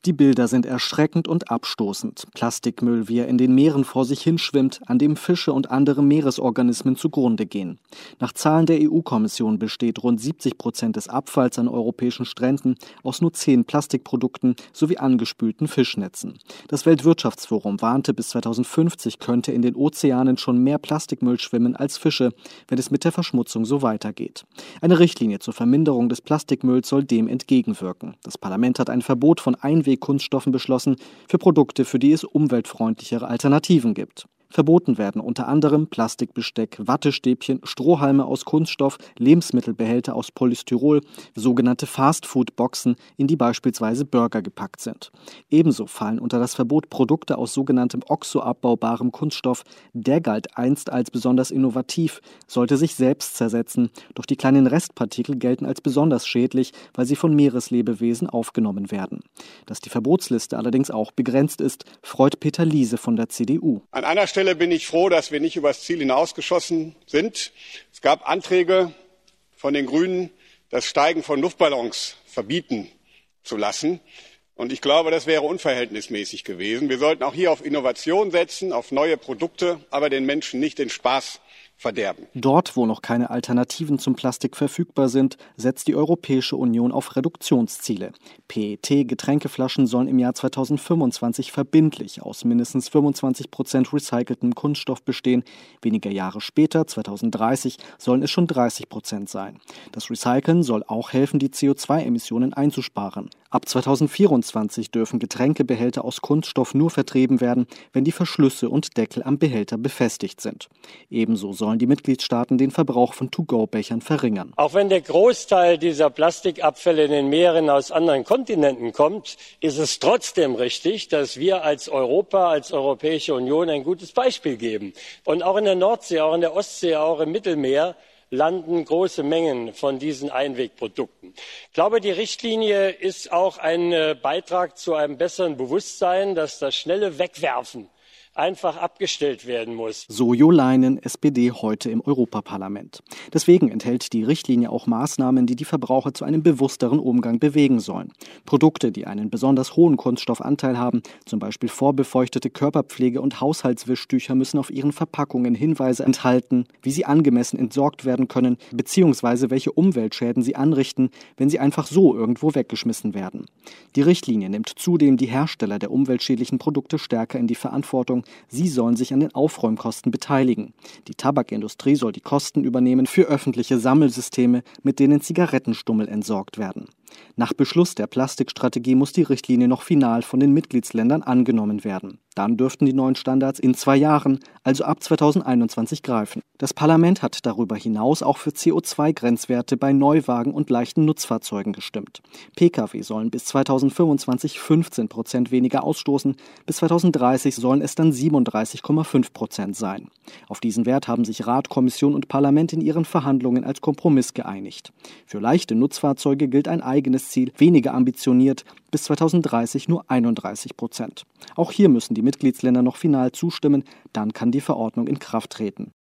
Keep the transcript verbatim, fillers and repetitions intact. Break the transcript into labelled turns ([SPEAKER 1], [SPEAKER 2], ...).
[SPEAKER 1] Die Bilder sind erschreckend und abstoßend. Plastikmüll, wie er in den Meeren vor sich hinschwimmt, an dem Fische und andere Meeresorganismen zugrunde gehen. Nach Zahlen der E U-Kommission besteht rund siebzig Prozent des Abfalls an europäischen Stränden aus nur zehn Plastikprodukten sowie angespülten Fischnetzen. Das Weltwirtschaftsforum warnte, bis zweitausendfünfzig könnte in den Ozeanen schon mehr Plastikmüll schwimmen als Fische, wenn es mit der Verschmutzung so weitergeht. Eine Richtlinie zur Verminderung des Plastikmülls soll dem entgegenwirken. Das Parlament hat ein Verbot von Einweg Kunststoffen beschlossen für Produkte, für die es umweltfreundlichere Alternativen gibt. Verboten werden unter anderem Plastikbesteck, Wattestäbchen, Strohhalme aus Kunststoff, Lebensmittelbehälter aus Polystyrol, sogenannte Fastfood-Boxen, in die beispielsweise Burger gepackt sind. Ebenso fallen unter das Verbot Produkte aus sogenanntem oxoabbaubarem Kunststoff. Der galt einst als besonders innovativ, sollte sich selbst zersetzen, doch die kleinen Restpartikel gelten als besonders schädlich, weil sie von Meereslebewesen aufgenommen werden. Dass die Verbotsliste allerdings auch begrenzt ist, freut Peter Liese von der C D U.
[SPEAKER 2] An einer Stelle bin ich froh, dass wir nicht über das Ziel hinausgeschossen sind. Es gab Anträge von den Grünen, das Steigen von Luftballons verbieten zu lassen. Und ich glaube, das wäre unverhältnismäßig gewesen. Wir sollten auch hier auf Innovation setzen, auf neue Produkte, aber den Menschen nicht den Spaß verderben.
[SPEAKER 1] Dort, wo noch keine Alternativen zum Plastik verfügbar sind, setzt die Europäische Union auf Reduktionsziele. P E T-Getränkeflaschen sollen im Jahr zweitausendfünfundzwanzig verbindlich aus mindestens fünfundzwanzig Prozent recyceltem Kunststoff bestehen. Weniger Jahre später, zweitausenddreißig, sollen es schon dreißig Prozent sein. Das Recyceln soll auch helfen, die C O zwei Emissionen einzusparen. Ab zweitausendvierundzwanzig dürfen Getränkebehälter aus Kunststoff nur vertrieben werden, wenn die Verschlüsse und Deckel am Behälter befestigt sind. Ebenso sollen die Mitgliedstaaten den Verbrauch von To-Go-Bechern verringern.
[SPEAKER 3] Auch wenn der Großteil dieser Plastikabfälle in den Meeren aus anderen Kontinenten kommt, ist es trotzdem richtig, dass wir als Europa, als Europäische Union ein gutes Beispiel geben. Und auch in der Nordsee, auch in der Ostsee, auch im Mittelmeer landen große Mengen von diesen Einwegprodukten. Ich glaube, die Richtlinie ist auch ein Beitrag zu einem besseren Bewusstsein, dass das schnelle Wegwerfen einfach abgestellt werden muss.
[SPEAKER 1] So Jo Leinen, S P D, heute im Europaparlament. Deswegen enthält die Richtlinie auch Maßnahmen, die die Verbraucher zu einem bewussteren Umgang bewegen sollen. Produkte, die einen besonders hohen Kunststoffanteil haben, zum Beispiel vorbefeuchtete Körperpflege- und Haushaltswischtücher, müssen auf ihren Verpackungen Hinweise enthalten, wie sie angemessen entsorgt werden können, beziehungsweise welche Umweltschäden sie anrichten, wenn sie einfach so irgendwo weggeschmissen werden. Die Richtlinie nimmt zudem die Hersteller der umweltschädlichen Produkte stärker in die Verantwortung. Sie sollen sich an den Aufräumkosten beteiligen. Die Tabakindustrie soll die Kosten übernehmen für öffentliche Sammelsysteme, mit denen Zigarettenstummel entsorgt werden. Nach Beschluss der Plastikstrategie muss die Richtlinie noch final von den Mitgliedsländern angenommen werden. Dann dürften die neuen Standards in zwei Jahren, also ab zweitausendeinundzwanzig, greifen. Das Parlament hat darüber hinaus auch für C O zwei Grenzwerte bei Neuwagen und leichten Nutzfahrzeugen gestimmt. Pkw sollen bis zweitausendfünfundzwanzig fünfzehn Prozent weniger ausstoßen, bis zweitausenddreißig sollen es dann siebenunddreißig Komma fünf Prozent sein. Auf diesen Wert haben sich Rat, Kommission und Parlament in ihren Verhandlungen als Kompromiss geeinigt. Für leichte Nutzfahrzeuge gilt ein eigenes Ziel, weniger ambitioniert, bis zweitausenddreißig nur einunddreißig Prozent. Auch hier müssen die Mitgliedsländer noch final zustimmen, dann kann die Verordnung in Kraft treten.